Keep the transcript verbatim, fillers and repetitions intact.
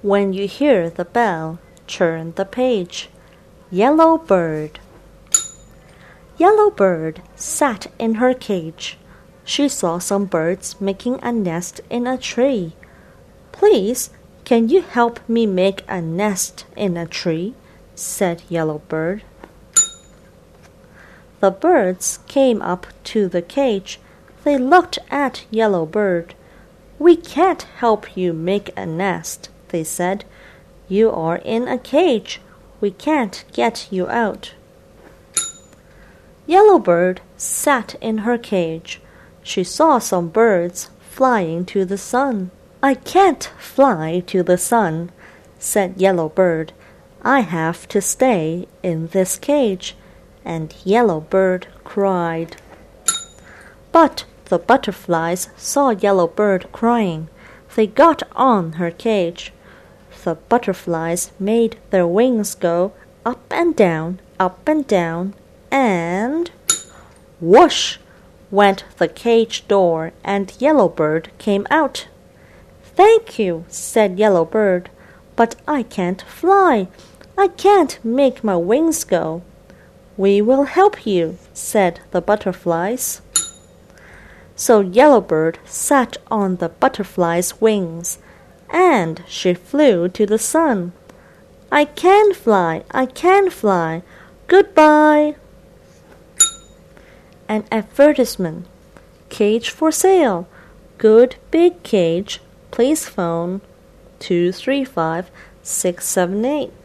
When you hear the bell, turn the page. Yellow bird. Yellow bird sat in her cage. She saw some birds making a nest in a tree. Please, can you help me make a nest in a tree? Said Yellow bird. The birds came up to the cage. They looked at Yellow bird. We can't help you make a nest, they said. You are in a cage. We can't get you out. Yellow bird sat in her cage. She saw some birds flying to the sun. I can't fly to the sun, said Yellow bird. I have to stay in this cage. And Yellow bird cried. But the butterflies saw Yellow bird crying. They got on her cage. The butterflies made their wings go up and down, up and down, and whoosh went the cage door, and Yellow bird came out. Thank you, said Yellow bird, but I can't fly. I can't make my wings go. We will help you, said the butterflies. So Yellow bird sat on the butterfly's wings, and she flew to the sun. I can fly, I can fly. Goodbye. An advertisement. Cage for sale. Good big cage. Please phone two three five, six seven eight.